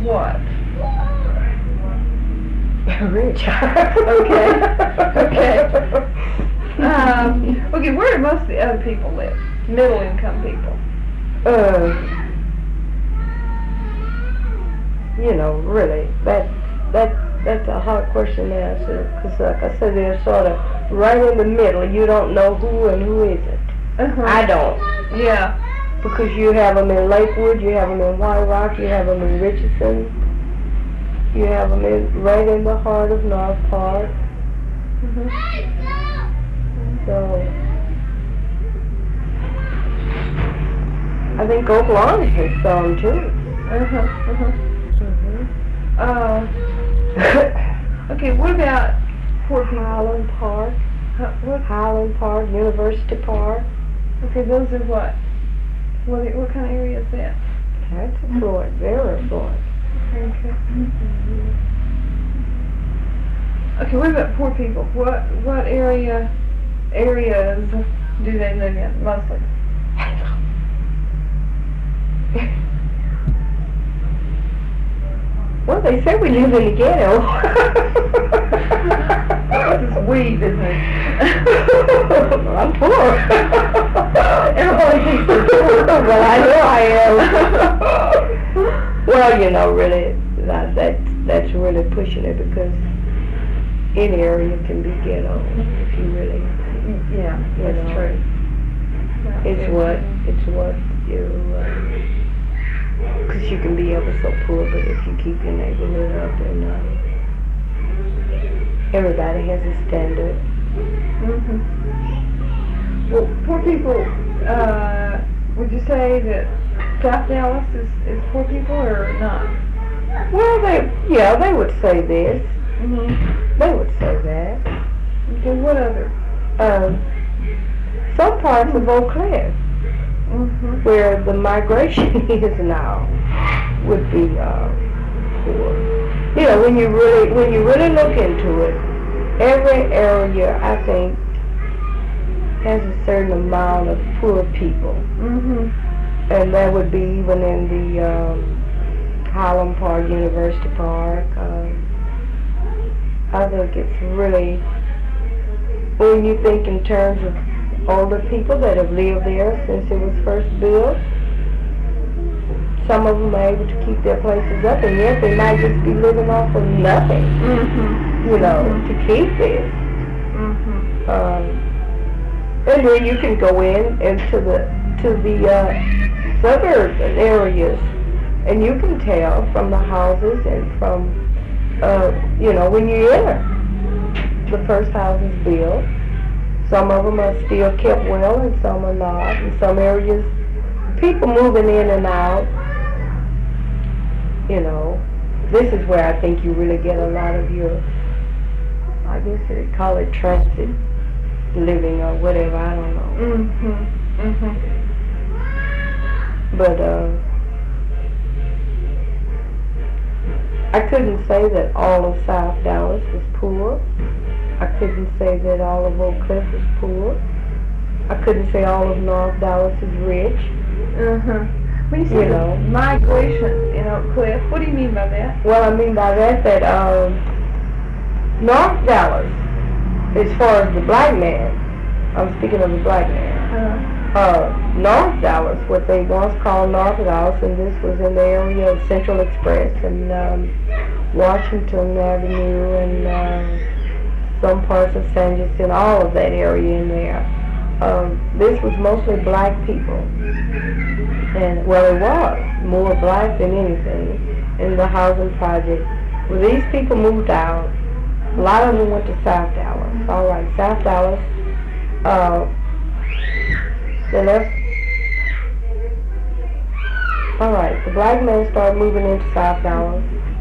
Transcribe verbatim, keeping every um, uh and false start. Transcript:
what? Rich. Okay. Okay. Um, okay, where do most of the other people live? Middle income people. Uh, you know, really, that that that's a hard question to answer. Because, like I said, they're sort of right in the middle. You don't know who and who isn't. Uh-huh. I don't. Yeah. Because you have them in Lakewood, you have them in White Rock, you have them in Richardson, you have them in, right in the heart of North Park. Mm-hmm. So, I think Oak Lawn has some too. Uh-huh. Uh-huh. Mm-hmm. Uh, okay, what about poor people? Highland Park, Huh, what? Highland Park, University Park. Okay, those are what? What, what kind of area is that? That's affluent, very affluent. Okay. Mm-hmm. Okay, what about poor people? What what area areas do they live in mostly? Well, they say we live in the ghetto. This is weed, isn't it? I'm poor. Everybody thinks they're poor. Well, I know I am. Well, you know, really, that, that that's really pushing it, because any area can be ghetto if you really, Yeah, you that's know. true. That's It's true. what it's what you, because you can be ever so poor, but if you keep your neighborhood up, and uh, everybody has a standard. Mm-hmm. Well, poor people, uh, would you say that South Dallas is, is poor people or not? Well, they, yeah, they would say this. Mm-hmm. They would say that. Okay, what other? Um, some parts of Eau Claire, Mm-hmm. where the migration is now, would be uh, poor. You know, when you really, when you really look into it, every area, I think, has a certain amount of poor people, Mm-hmm. and that would be even in the um, Highland Park, University Park. Um, I think it's really, when you think in terms of older people that have lived there since it was first built, some of them are able to keep their places up, and yet they might just be living off of nothing, Mm-hmm. you know, to keep this. Mm-hmm. Um, and then you can go in into the to the uh, suburban areas, and you can tell from the houses and from uh, you know, when you enter the first houses built. Some of them are still kept well, and some are not. In some areas, people moving in and out. You know, this is where I think you really get a lot of your, I guess they call it transit living or whatever, I don't know. Mm-hmm. Mm-hmm. But uh, I couldn't say that all of South Dallas was poor. I couldn't say that all of Oak Cliff was poor. I couldn't say all of North Dallas is rich. Uh-huh. When you say You the know. migration in Oak Cliff, what do you mean by that? Well, I mean by that that um, North Dallas, as far as the black man, I'm speaking of the black man, Uh, uh, North Dallas, what they once called North Dallas, and this was in the area of Central Express and um, Washington Avenue and uh, some parts of San Jacinto, all of that area in there. Um, this was mostly black people, and well, it was more black than anything in the housing project. When these people moved out, a lot of them went to South Dallas. All right, South Dallas. Uh, they left. All right, the black men started moving into South Dallas.